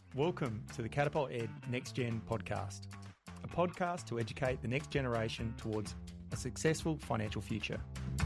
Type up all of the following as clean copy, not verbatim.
Welcome to the Catapult Ed Next Gen podcast, a podcast to educate the next generation towards a successful financial future.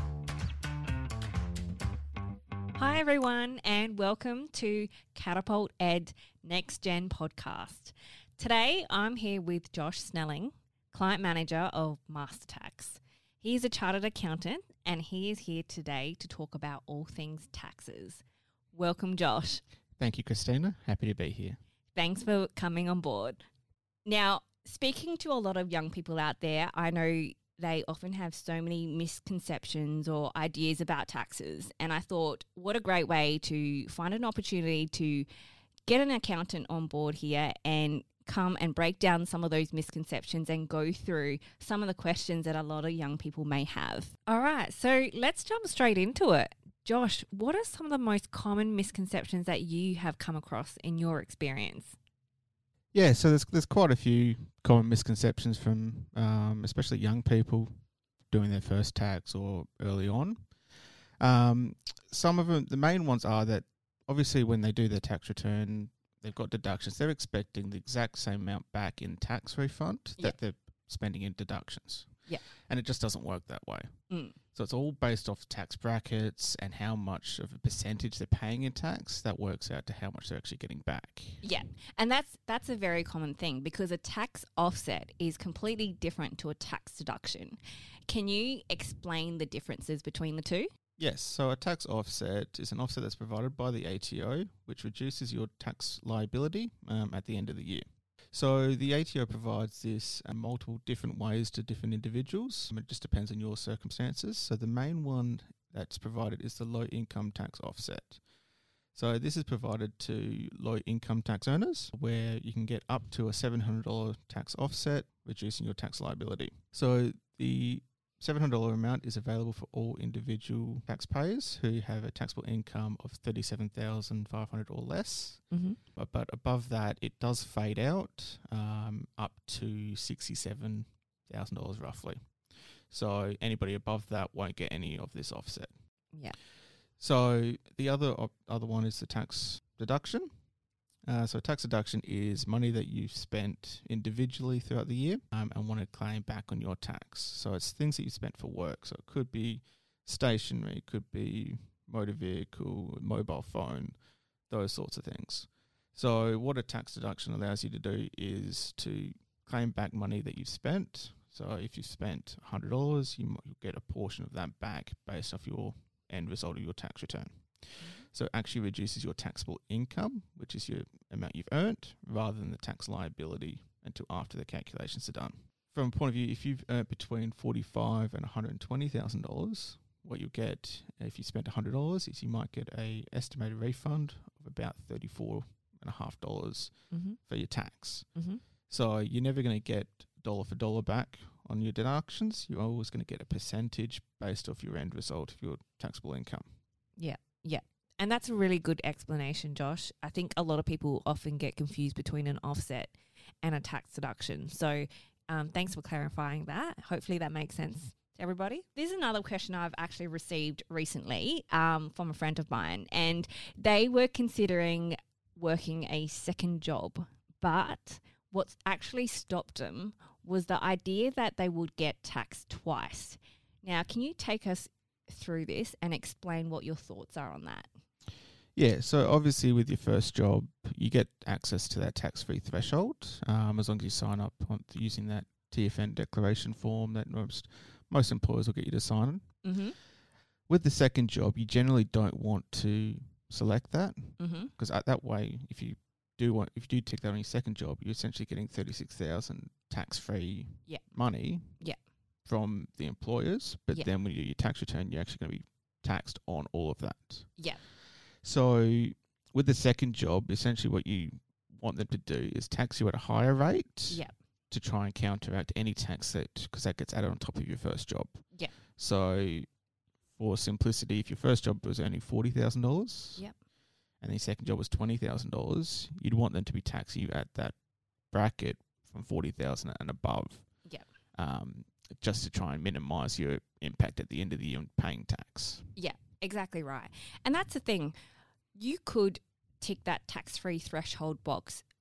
Hi everyone and welcome to Catapult Ed Next Gen podcast. Today I'm here with Josh Snelling, Client Manager of MasterTax. He is a chartered accountant and he is here today to talk about all things taxes. Welcome, Josh. Thank you, Christina. Happy to be here. Thanks for coming on board. Now, speaking to a lot of young people out there, I know they often have so many misconceptions or ideas about taxes. And I thought, what a great way to find an opportunity to get an accountant on board here and come and break down some of those misconceptions and go through some of the questions that a lot of young people may have. All right, so let's jump straight into it. Josh, what are some of the most common misconceptions that you have come across in your experience? Yeah, so there's quite a few common misconceptions from especially young people doing their first tax or early on. Some of them, the main ones are that obviously when they do their tax return, they've got deductions. They're expecting the exact same amount back in tax refund that they're spending in deductions. Yeah. And it just doesn't work that way. So it's all based off tax brackets and how much of a percentage they're paying in tax. That works out to how much they're actually getting back. Yeah, and that's a very common thing because a tax offset is completely different to a tax deduction. Can you explain the differences between the two? Yes, so a tax offset is an offset that's provided by the ATO, which reduces your tax liability at the end of the year. So the ATO provides this multiple different ways to different individuals. It just depends on your circumstances. So the main one that's provided is the low income tax offset. So this is provided to low income tax earners where you can get up to a $700 tax offset, reducing your tax liability. So the $700 amount is available for all individual taxpayers who have a taxable income of $37,500 or less. Mm-hmm. But above that, it does fade out up to $67,000 roughly. So anybody above that won't get any of this offset. Yeah. So the other one is the tax deduction. So tax deduction is money that you've spent individually throughout the year and want to claim back on your tax. So it's things that you spent for work. So it could be stationery, it could be motor vehicle, mobile phone, those sorts of things. So what a tax deduction allows you to do is to claim back money that you've spent. So if you've spent $100, you'll get a portion of that back based off your end result of your tax return. So it actually reduces your taxable income, which is your amount you've earned, rather than the tax liability until after the calculations are done. From a point of view, if you've earned between $45,000 and $120,000, what you'll get if you spent $100 is you might get a estimated refund of about $34.50 for your tax. Mm-hmm. So you're never going to get dollar for dollar back on your deductions. You're always going to get a percentage based off your end result of your taxable income. Yeah. Yeah. And that's a really good explanation, Josh. I think a lot of people often get confused between an offset and a tax deduction. So thanks for clarifying that. Hopefully that makes sense to everybody. There's another question I've actually received recently from a friend of mine, and they were considering working a second job, but what's actually stopped them was the idea that they would get taxed twice. Now, can you take us through this and explain what your thoughts are on that? Yeah, so obviously with your first job, you get access to that tax-free threshold as long as you sign up using that TFN declaration form that most employers will get you to sign. Mm-hmm. With the second job, you generally don't want to select that because that way, if you do tick that on your second job, you're essentially getting $36,000 tax-free money from the employers. But then when you do your tax return, you're actually going to be taxed on all of that. Yeah. So with the second job, essentially what you want them to do is tax you at a higher rate to try and counteract any tax because that gets added on top of your first job. Yeah. So for simplicity, if your first job was only $40,000 and the second job was $20,000, you'd want them to be taxing you at that bracket from $40,000 and above. Yeah. Just to try and minimise your impact at the end of the year on paying tax. Yeah, exactly right. And that's the thing. You could tick that tax-free threshold box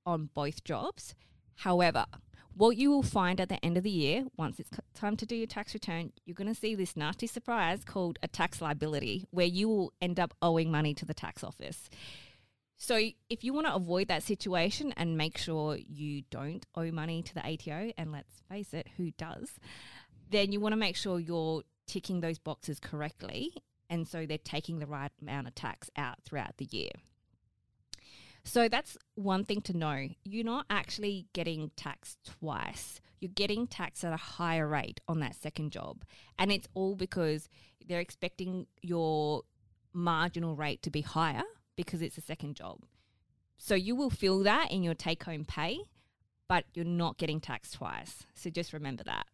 on both jobs. However, what you will find at the end of the year, once it's time to do your tax return, you're going to see this nasty surprise called a tax liability, where you will end up owing money to the tax office. So if you want to avoid that situation and make sure you don't owe money to the ATO, and let's face it, who does, then you want to make sure you're ticking those boxes correctly, and so they're taking the right amount of tax out throughout the year. So that's one thing to know. You're not actually getting taxed twice. You're getting taxed at a higher rate on that second job. And it's all because they're expecting your marginal rate to be higher because it's a second job. So you will feel that in your take-home pay, but you're not getting taxed twice. So just remember that.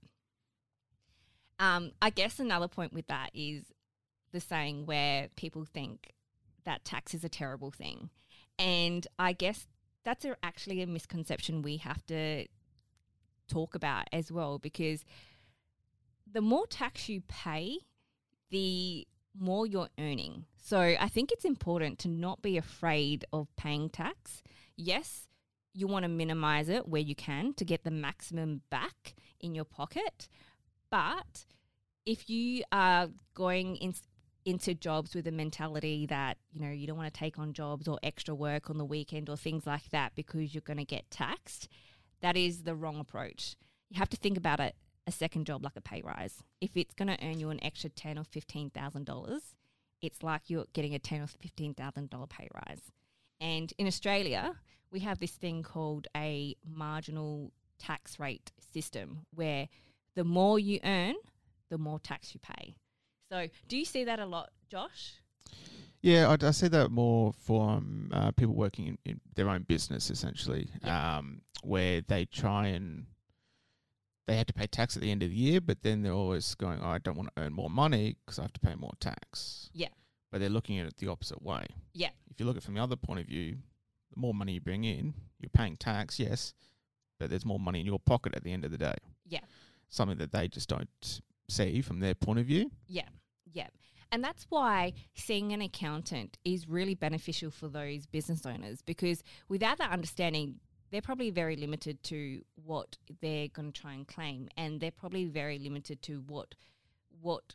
I guess another point with that is the saying where people think that tax is a terrible thing. And I guess that's actually a misconception we have to talk about as well, because the more tax you pay, the more you're earning. So I think it's important to not be afraid of paying tax. Yes, you want to minimize it where you can to get the maximum back in your pocket. But if you are going into jobs with a mentality that, you know, you don't want to take on jobs or extra work on the weekend or things like that because you're going to get taxed, that is the wrong approach. You have to think about it, a second job like a pay rise. If it's going to earn you an extra $10,000 or $15,000, it's like you're getting a $10,000 or $15,000 pay rise. And in Australia, we have this thing called a marginal tax rate system, where the more you earn, the more tax you pay. So do you see that a lot, Josh? Yeah, I see that more for people working in their own business, essentially, where they try and they have to pay tax at the end of the year, but then they're always going, I don't want to earn more money because I have to pay more tax. Yeah. But they're looking at it the opposite way. Yeah. If you look at it from the other point of view, the more money you bring in, you're paying tax, yes, but there's more money in your pocket at the end of the day. Yeah. Something that they just don't see from their point of view. Yeah. Yeah. And that's why seeing an accountant is really beneficial for those business owners, because without that understanding, they're probably very limited to what they're going to try and claim, and they're probably very limited to what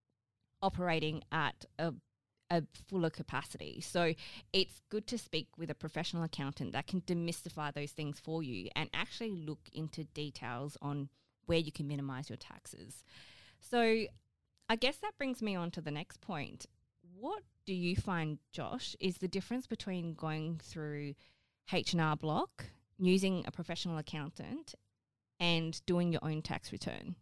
operating at a fuller capacity. So it's good to speak with a professional accountant that can demystify those things for you and actually look into details on where you can minimize your taxes. So I guess that brings me on to the next point. What do you find, Josh, is the difference between going through H&R Block, using a professional accountant, and doing your own tax return?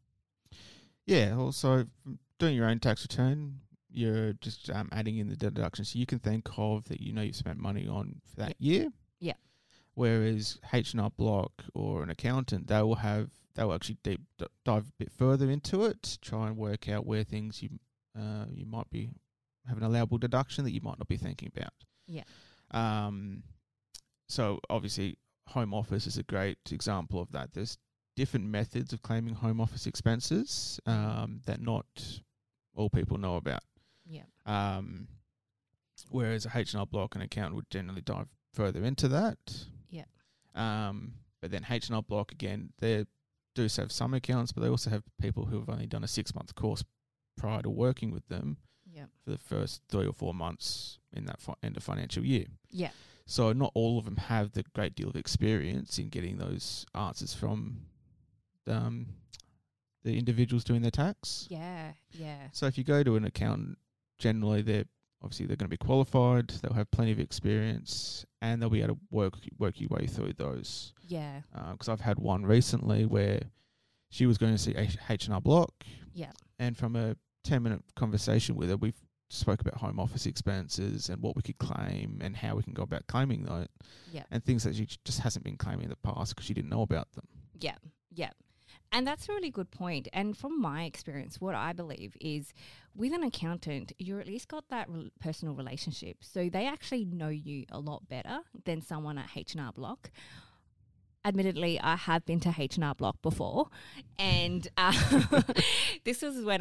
Yeah, also doing your own tax return, you're just adding in the deductions you can think of that you know you've spent money on for that year. Yeah. Whereas H&R Block or an accountant, they will actually dive a bit further into it, try and work out where things you might be have an allowable deduction that you might not be thinking about. Yeah. So obviously, home office is a great example of that. There's different methods of claiming home office expenses that not all people know about. Yeah. Whereas a H&R Block and accountant would generally dive further into that. Yeah. But then H&R Block, again, they do have some accounts, but they also have people who have only done a 6-month course prior to working with them for the first 3 or 4 months in that end of financial year. Yeah. So not all of them have the great deal of experience in getting those answers from the individuals doing their tax. Yeah, yeah. So if you go to an accountant, generally they're going to be qualified, they'll have plenty of experience, and they'll be able to work your way through those. Yeah. Because I've had one recently where she was going to see H&R Block. Yeah. And from a 10-minute conversation with her, we spoke about home office expenses and what we could claim and how we can go about claiming that. Yeah. And things that she just hasn't been claiming in the past because she didn't know about them. Yeah, yeah. And that's a really good point. And from my experience, what I believe is with an accountant, you're at least got that personal relationship. So they actually know you a lot better than someone at H&R Block. Admittedly, I have been to H&R Block before. And this was when I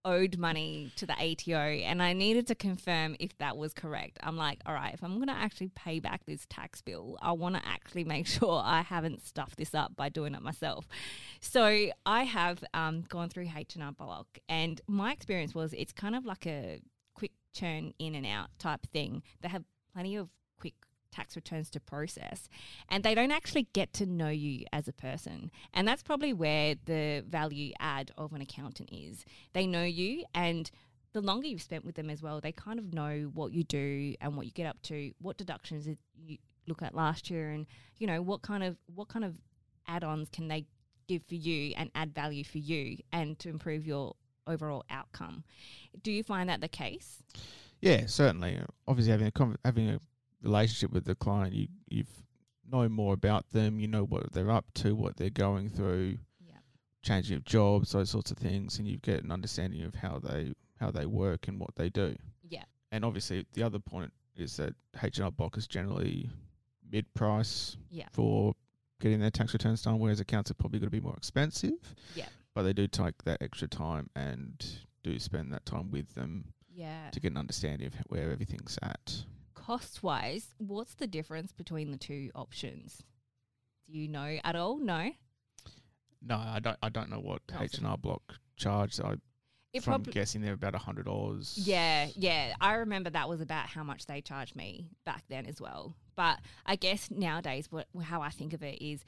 owed money to the ATO, and I needed to confirm if that was correct. I'm like, all right, if I'm going to actually pay back this tax bill, I want to actually make sure I haven't stuffed this up by doing it myself. So I have gone through H&R Block, and my experience was it's kind of like a quick churn in and out type thing. They have plenty of quick tax returns to process, and they don't actually get to know you as a person. And that's probably where the value add of an accountant is. They know you, and the longer you've spent with them as well, they kind of know what you do and what you get up to, what deductions you look at last year, and you know what kind of add-ons can they give for you and add value for you and to improve your overall outcome. Do you find that the case? Yeah, certainly. Obviously, having a relationship with the client, you know more about them, you know what they're up to, what they're going through, changing of jobs, those sorts of things, and you get an understanding of how they work and what they do. Yeah. And obviously the other point is that H&R Block is generally mid-price for getting their tax returns done, whereas accounts are probably going to be more expensive. Yeah. But they do take that extra time and do spend that time with them to get an understanding of where everything's at. Cost-wise, what's the difference between the two options? Do you know at all? No? No, I don't know what H&R Block charge. I'm guessing they're about $100. Yeah. I remember that was about how much they charged me back then as well. But I guess nowadays how I think of it is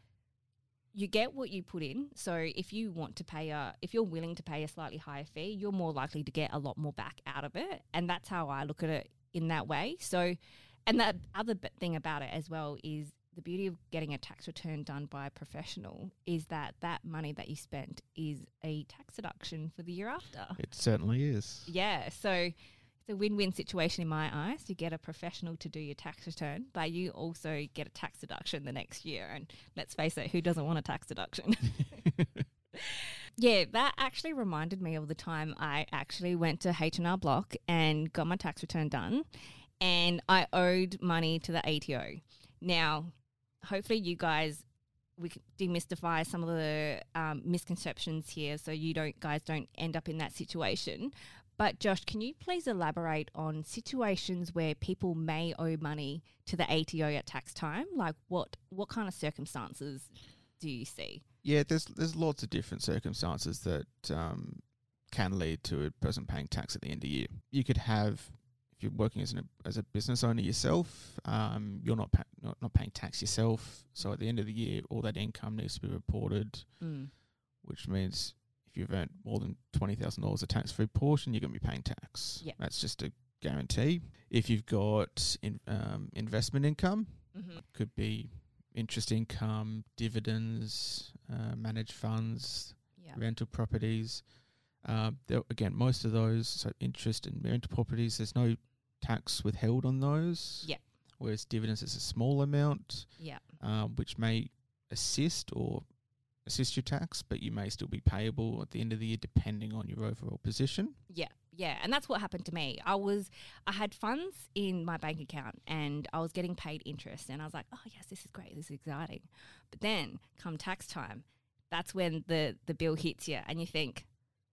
you get what you put in. So if you want to if you're willing to pay a slightly higher fee, you're more likely to get a lot more back out of it. And that's how I look at it in that way. So, and the other thing about it as well is the beauty of getting a tax return done by a professional is that money that you spent is a tax deduction for the year after. It certainly is. Yeah. So it's a win-win situation in my eyes. You get a professional to do your tax return, but you also get a tax deduction the next year. And let's face it, who doesn't want a tax deduction? Yeah, that actually reminded me of the time I actually went to H&R Block and got my tax return done, and I owed money to the ATO. Now, hopefully you guys, we can demystify some of the misconceptions here so you guys don't end up in that situation. But Josh, can you please elaborate on situations where people may owe money to the ATO at tax time? Like what kind of circumstances do you see? Yeah, there's lots of different circumstances that can lead to a person paying tax at the end of the year. You could have, if you're working as a business owner yourself, you're not paying tax yourself. So at the end of the year, all that income needs to be reported, which means if you've earned more than $20,000 a tax-free portion, you're going to be paying tax. Yep. That's just a guarantee. If you've got investment income, could be interest income, dividends, managed funds, rental properties. Again, most of those, so interest and rental properties, there's no tax withheld on those. Yeah. Whereas dividends is a small amount. Yeah. Which may assist your tax, but you may still be payable at the end of the year depending on your overall position. Yeah, and that's what happened to me. I had funds in my bank account and I was getting paid interest, and I was like, oh yes, this is great, this is exciting. But then come tax time, that's when the bill hits you and you think,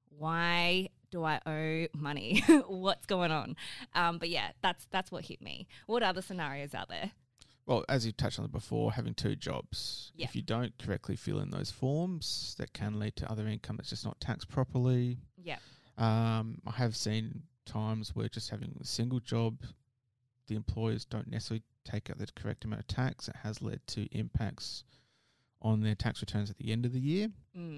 why do I owe money? What's going on? But yeah, that's what hit me. What other scenarios out there? Well, as you touched on it before, having two jobs. Yeah. If you don't correctly fill in those forms, that can lead to other income that's just not taxed properly. Yeah. I have seen times where just having a single job, the employers don't necessarily take out the correct amount of tax. It has led to impacts on their tax returns at the end of the year.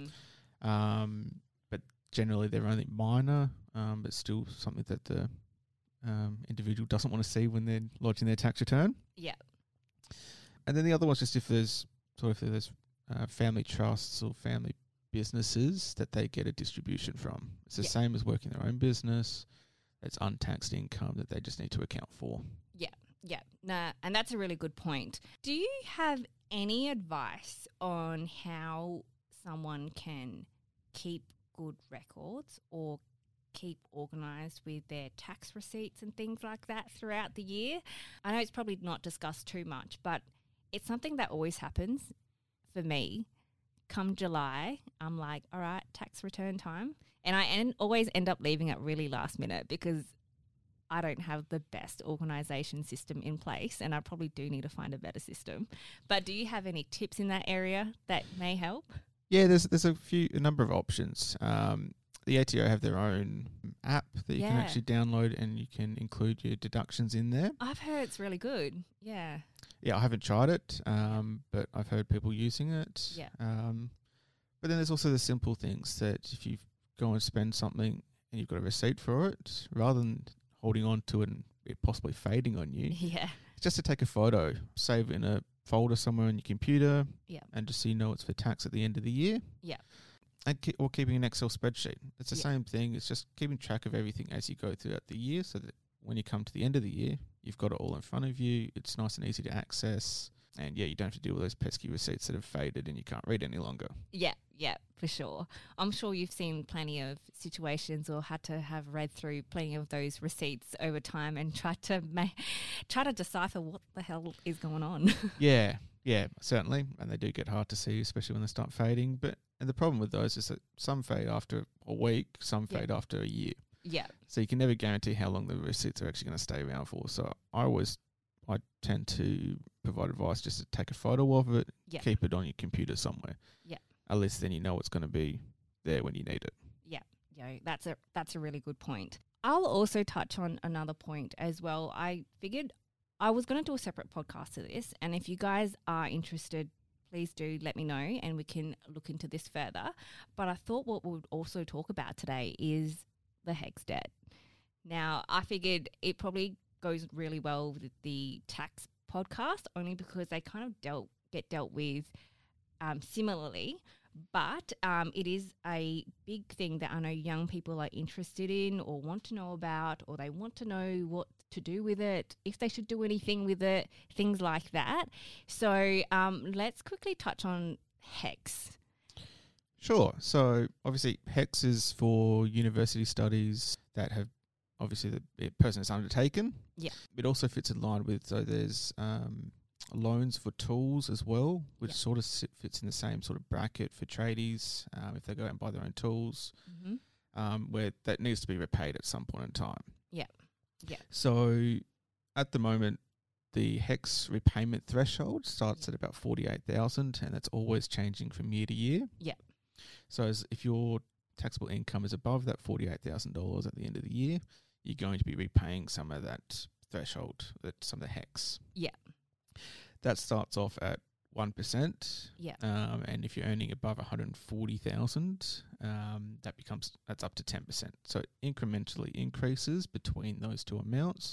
But generally they're only minor, but still something that the individual doesn't want to see when they're lodging their tax return. Yeah. And then the other one's just if there's family trusts or family businesses that they get a distribution from. It's the same as working their own business. It's untaxed income that they just need to account for. Yeah. Nah, and that's a really good point. Do you have any advice on how someone can keep good records or keep organised with their tax receipts and things like that throughout the year? I know it's probably not discussed too much, but it's something that always happens for me. Come July, I'm like, all right, tax return time. And I always end up leaving it really last minute because I don't have the best organisation system in place, and I probably do need to find a better system. But do you have any tips in that area that may help? Yeah, there's a number of options. The ATO have their own app that you can actually download, and you can include your deductions in there. I've heard it's really good. Yeah. Yeah, I haven't tried it, but I've heard people using it. Yeah. But then there's also the simple things that if you go and spend something and you've got a receipt for it, rather than holding on to it and it possibly fading on you, it's just to take a photo, save it in a folder somewhere on your computer, and just so you know it's for tax at the end of the year. Yeah. And or keeping an Excel spreadsheet. It's the same thing. It's just keeping track of everything as you go throughout the year, so that when you come to the end of the year, you've got it all in front of you. It's nice and easy to access. And you don't have to deal with those pesky receipts that have faded and you can't read any longer. Yeah, for sure. I'm sure you've seen plenty of situations or had to have read through plenty of those receipts over time and try to decipher what the hell is going on. Yeah, certainly. And they do get hard to see, especially when they start fading. And the problem with those is that some fade after a week, some fade after a year. Yeah. So you can never guarantee how long the receipts are actually going to stay around for. So I tend to provide advice just to take a photo of it, keep it on your computer somewhere. Yeah. At least then you know it's going to be there when you need it. Yeah, that's a really good point. I'll also touch on another point as well. I figured I was going to do a separate podcast to this, and if you guys are interested, please do let me know and we can look into this further. But I thought what we would also talk about today is the HECS debt. Now, I figured it probably goes really well with the tax podcast, only because they kind of get dealt with similarly, but it is a big thing that I know young people are interested in or want to know about, or they want to know what to do with it, if they should do anything with it, things like that. So let's quickly touch on HECS. Sure. So obviously HECS is for university studies that have obviously the person has undertaken. Yeah. It also fits in line with, so there's loans for tools as well, which sort of fits in the same sort of bracket for tradies if they go out and buy their own tools, where that needs to be repaid at some point in time. Yeah. Yeah. So at the moment, the HECS repayment threshold starts at about 48,000, and that's always changing from year to year. Yeah. So if your taxable income is above that $48,000 at the end of the year, you're going to be repaying some of that threshold, some of the HECS. Yeah. That starts off at 1%. Yeah. And if you're earning above 140,000, that's up to 10%. So it incrementally increases between those two amounts.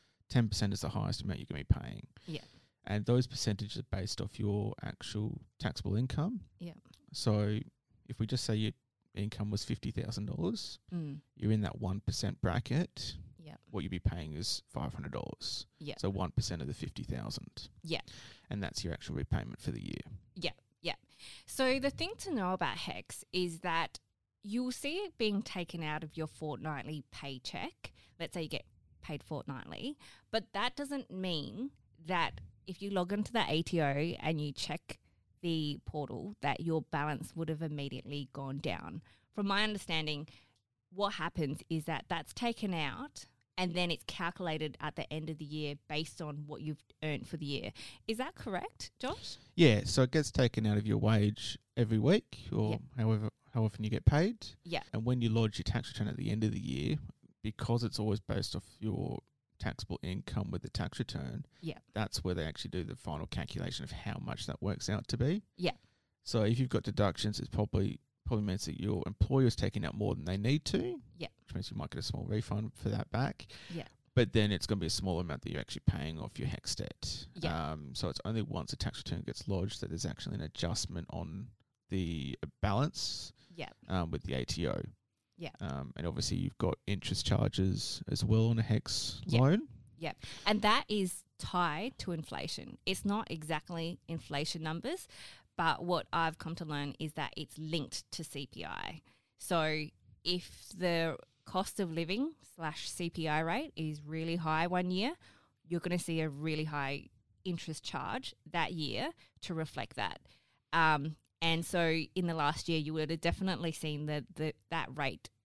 10% is the highest amount you're going to be paying. Yeah. And those percentages are based off your actual taxable income. Yeah. So if we just say your income was $50,000, you're in that 1% bracket. Yeah. What you'd be paying is $500. Yeah. So 1% of the 50,000. Yeah. And that's your actual repayment for the year. Yeah. Yeah. So the thing to know about HECS is that you'll see it being taken out of your fortnightly paycheck. Let's say you get paid fortnightly, but that doesn't mean that if you log into the ATO and you check the portal that your balance would have immediately gone down. From my understanding, what happens is that that's taken out and then it's calculated at the end of the year based on what you've earned for the year. Is that correct, Josh? Yeah, so it gets taken out of your wage every week or how often you get paid. Yeah. And when you lodge your tax return at the end of the year, because it's always based off your taxable income with the tax return, that's where they actually do the final calculation of how much that works out to be. Yeah. So if you've got deductions, it's probably means that your employer's taking out more than they need to. Yeah. Which means you might get a small refund for that back. Yeah. But then it's going to be a small amount that you're actually paying off your HECS debt. Yeah. So it's only once a tax return gets lodged that there's actually an adjustment on the balance. Yeah. With the ATO. Yeah. And obviously you've got interest charges as well on a HECS loan. Yeah. And that is tied to inflation. It's not exactly inflation numbers, but what I've come to learn is that it's linked to CPI. So if the cost of living / CPI rate is really high one year, you're going to see a really high interest charge that year to reflect that. And so in the last year, you would have definitely seen that rate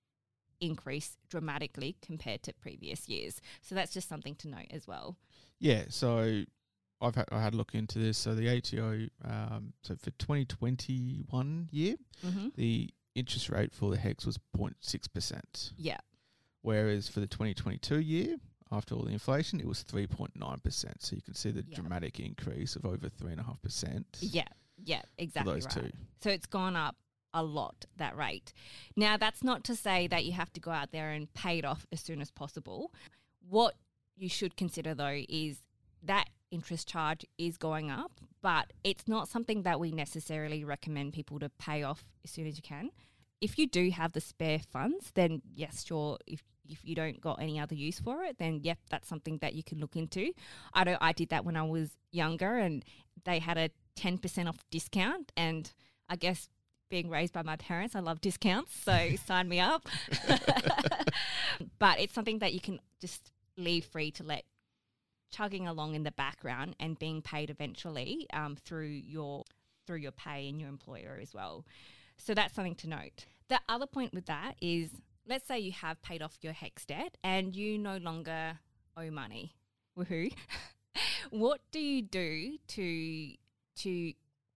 increase dramatically compared to previous years. So that's just something to note as well. Yeah, so I had a look into this. So the ATO, so for 2021 year, the interest rate for the HECS was 0.6%. Yeah. Whereas for the 2022 year, after all the inflation, it was 3.9%. So you can see the dramatic increase of over 3.5%. Yeah, exactly for those right. two. So it's gone up a lot, that rate. Now, that's not to say that you have to go out there and pay it off as soon as possible. What you should consider, though, is that interest charge is going up, but it's not something that we necessarily recommend people to pay off as soon as you can. If you do have the spare funds, then yes, sure. If you don't got any other use for it, then yep, that's something that you can look into. I did that when I was younger, and they had a 10% off discount, and I guess being raised by my parents, I love discounts, so sign me up. But it's something that you can just leave free to let chugging along in the background and being paid eventually through your pay and your employer as well. So that's something to note. The other point with that is, let's say you have paid off your HECS debt and you no longer owe money. Woohoo. What do you do to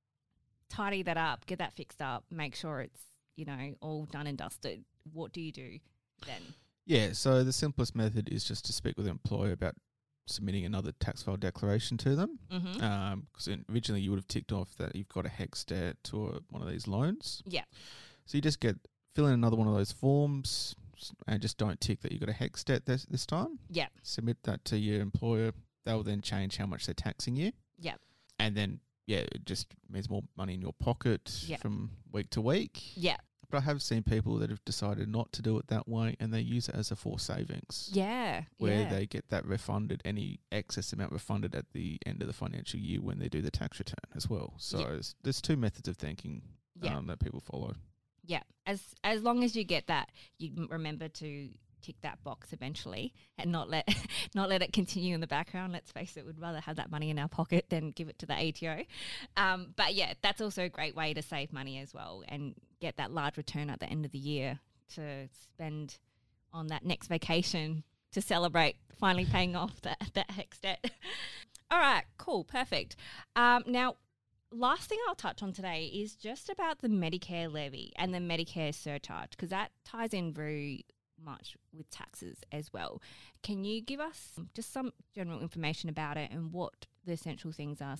tidy that up, get that fixed up, make sure it's, all done and dusted? What do you do then? Yeah, so the simplest method is just to speak with the employer about submitting another tax file declaration to them. Because originally you would have ticked off that you've got a HECS debt or one of these loans. Yeah. So you just fill in another one of those forms and just don't tick that you've got a HECS debt this time. Yeah. Submit that to your employer. They'll then change how much they're taxing you. Yeah. And then, it just means more money in your pocket from week to week. Yeah. But I have seen people that have decided not to do it that way, and they use it as a forced savings. Yeah. Where they get that refunded, any excess amount refunded at the end of the financial year when they do the tax return as well. So there's two methods of thinking that people follow. Yeah. As long as you get that, you remember to tick that box eventually and not let it continue in the background. Let's face it, we'd rather have that money in our pocket than give it to the ATO. But yeah, that's also a great way to save money as well and get that large return at the end of the year to spend on that next vacation to celebrate finally paying off that HECS debt. All right, cool, perfect. Now, last thing I'll touch on today is just about the Medicare levy and the Medicare surcharge, because that ties in very much with taxes as well. Can you give us just some general information about it and what the essential things are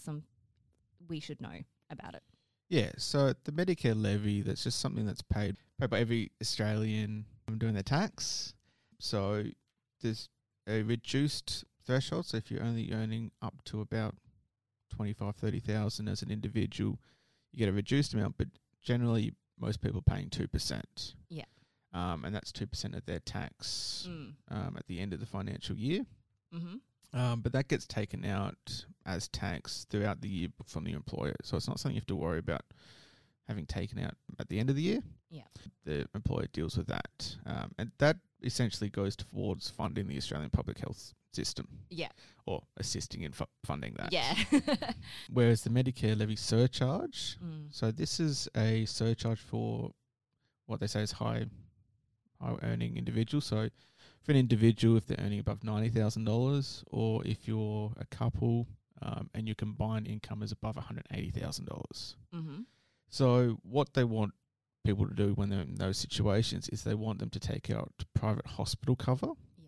we should know about it? Yeah, so the Medicare levy, that's just something that's paid by every Australian doing their tax. So there's a reduced threshold. So if you're only earning up to about 25,000, 30,000 as an individual, you get a reduced amount, but generally most people are paying 2%. Yeah. And that's 2% of their tax at the end of the financial year. Mm-hmm. But that gets taken out as tax throughout the year from the employer. So it's not something you have to worry about having taken out at the end of the year. Yeah. The employer deals with that. And that essentially goes towards funding the Australian public health system. Yeah. Or assisting in funding that. Yeah. Whereas the Medicare levy surcharge, so this is a surcharge for what they say is high earning individuals. So for an individual, if they're earning above $90,000, or if you're a couple and your combined income is above $180,000. Mm-hmm. So what they want people to do when they're in those situations is they want them to take out private hospital cover.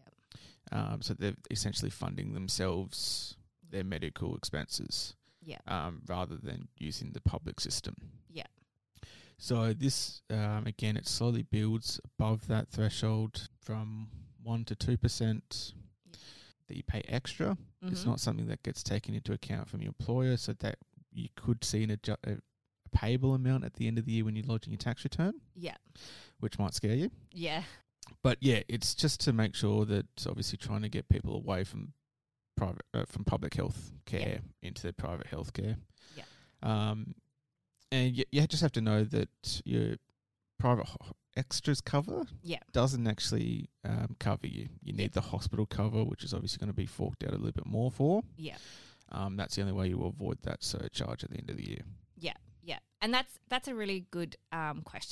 Yeah. So they're essentially funding themselves their medical expenses. Yeah. Rather than using the public system. Yeah. So this, again, it slowly builds above that threshold from 1 to 2% that you pay extra. Mm-hmm. It's not something that gets taken into account from your employer, so that you could see a payable amount at the end of the year when you're lodging your tax return. Yeah. Which might scare you. Yeah. But yeah, it's just to make sure that obviously trying to get people away from from public health care into their private health care. Yeah. And you just have to know that your private extras cover doesn't actually cover you. You need the hospital cover, which is obviously going to be forked out a little bit more for. Yeah. That's the only way you will avoid that surcharge at the end of the year. Yeah. Yeah. And that's a really good question.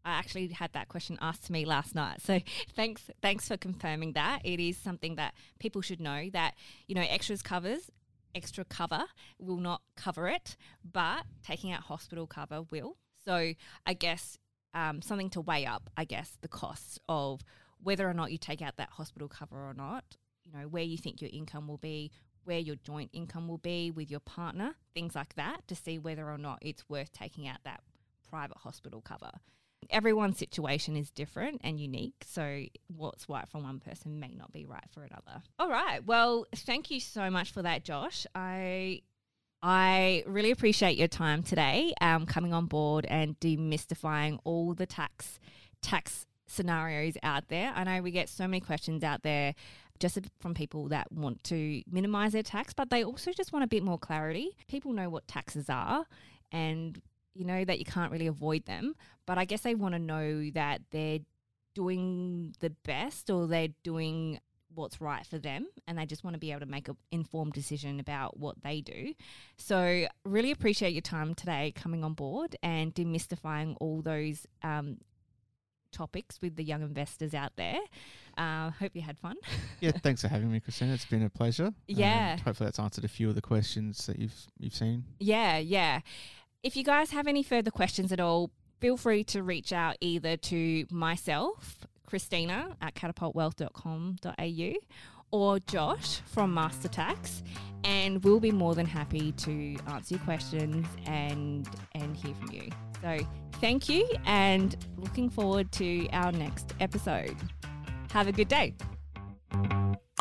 I actually had that question asked to me last night. So thanks for confirming that. It is something that people should know that, extra cover will not cover it, but taking out hospital cover will. So I guess something to weigh up, the costs of whether or not you take out that hospital cover or not, where you think your income will be, where your joint income will be with your partner, things like that, to see whether or not it's worth taking out that private hospital cover. Everyone's situation is different and unique, so what's right for one person may not be right for another. All right, well, thank you so much for that, Josh. I really appreciate your time today, coming on board and demystifying all the tax scenarios out there. I know we get so many questions out there just from people that want to minimise their tax, but they also just want a bit more clarity. People know what taxes are and that you can't really avoid them, but I guess they want to know that they're doing the best or they're doing what's right for them, and they just want to be able to make an informed decision about what they do. So really appreciate your time today coming on board and demystifying all those topics with the young investors out there. Hope you had fun. Yeah, thanks for having me, Christina. It's been a pleasure. Yeah. Hopefully that's answered a few of the questions that you've seen. Yeah. If you guys have any further questions at all, feel free to reach out either to myself, Christina at catapultwealth.com.au, or Josh from Master Tax, and we'll be more than happy to answer your questions and hear from you. So thank you, and looking forward to our next episode. Have a good day.